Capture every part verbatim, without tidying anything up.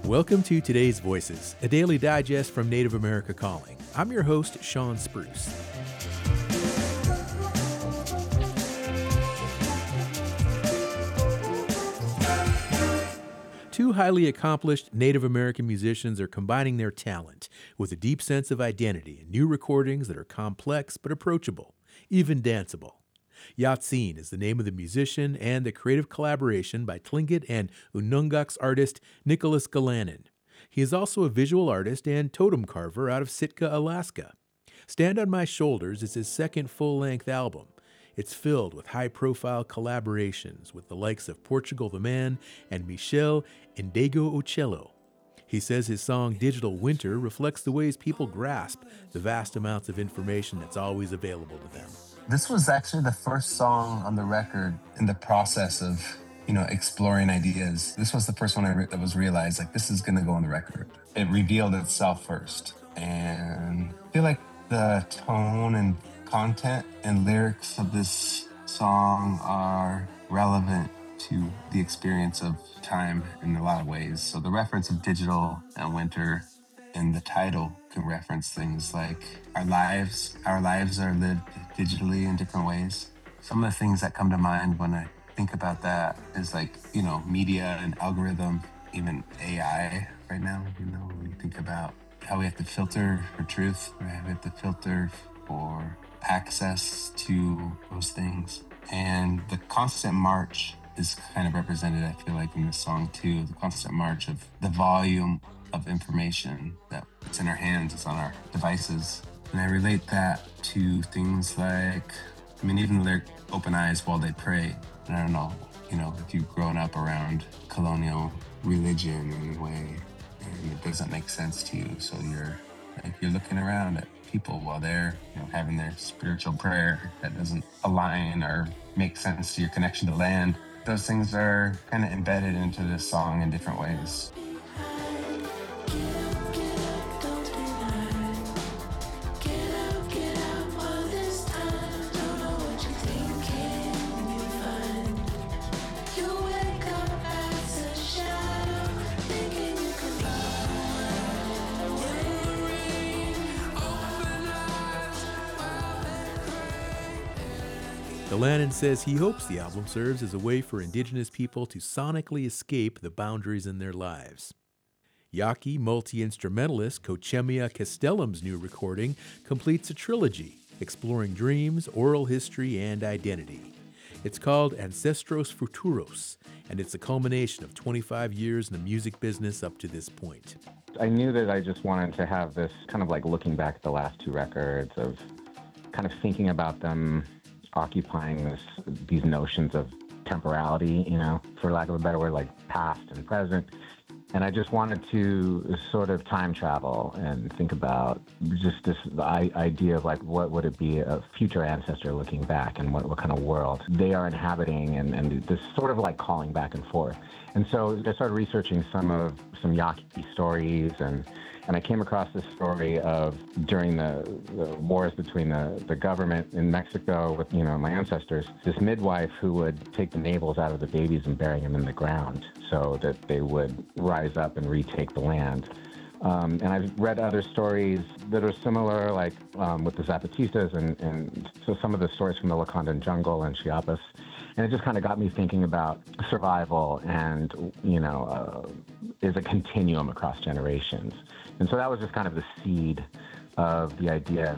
Welcome to Today's Voices, a daily digest from Native America Calling. I'm your host, Sean Spruce. Two highly accomplished Native American musicians are combining their talent with a deep sense of identity in new recordings that are complex but approachable, even danceable. Yatsin is the name of the musician and the creative collaboration by Tlingit and Unungax artist Nicholas Galanin. He is also a visual artist and totem carver out of Sitka, Alaska. Stand on My Shoulders is his second full-length album. It's filled with high-profile collaborations with the likes of Portugal the Man and Michel Indego Ocello. He says his song Digital Winter reflects the ways people grasp the vast amounts of information that's always available to them. This was actually the first song on the record in the process of, you know, exploring ideas. This was the first one I re- that was realized, like, this is going to go on the record. It revealed itself first. And I feel like the tone and content and lyrics of this song are relevant to the experience of time in a lot of ways. So the reference of digital and winter in the title can reference things like our lives. Our lives are lived digitally in different ways. Some of the things that come to mind when I think about that is like, you know, media and algorithm, even A I right now, you know, when you think about how we have to filter for truth, right? We have to filter for access to those things. And the constant march is kind of represented, I feel like, in this song too, the constant march of the volume of information that it's in our hands, it's on our devices. And I relate that to things like, I mean, even the lyric, open eyes while they pray. And I don't know, you know, if you've grown up around colonial religion in a way, and it doesn't make sense to you. So you're like, you're looking around at people while they're, you know, having their spiritual prayer that doesn't align or make sense to your connection to land. Those things are kind of embedded into this song in different ways. Galanin says he hopes the album serves as a way for Indigenous people to sonically escape the boundaries in their lives. Yaqui multi-instrumentalist Cochemia Castellum's new recording completes a trilogy exploring dreams, oral history, and identity. It's called Ancestros Futuros, and it's a culmination of twenty-five years in the music business up to this point. I knew that I just wanted to have this kind of like looking back at the last two records of kind of thinking about them occupying this these notions of temporality, you know, for lack of a better word, like past and present. And I just wanted to sort of time travel and think about just this I, idea of like, what would it be a future ancestor looking back and what, what kind of world they are inhabiting, and, and this sort of like calling back and forth. And so I started researching some of some Yaqui stories, and And I came across this story of during the, the wars between the, the government in Mexico with, you know, my ancestors, this midwife who would take the navels out of the babies and bury them in the ground so that they would rise up and retake the land. Um, and I've read other stories that are similar, like um, with the Zapatistas and, and so some of the stories from the Lacandan jungle and Chiapas. And it just kind of got me thinking about survival and, you know, uh, is a continuum across generations. And so that was just kind of the seed of the idea.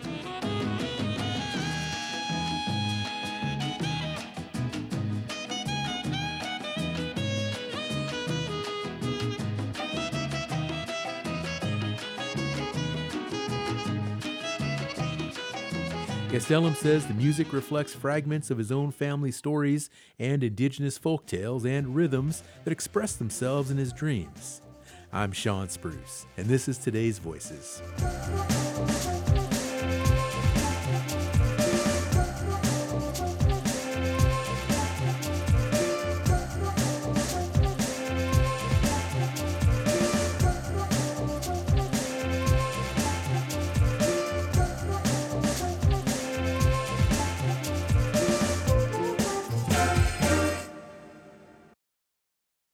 Castellum says the music reflects fragments of his own family stories and indigenous folktales and rhythms that express themselves in his dreams. I'm Sean Spruce, and this is Today's Voices.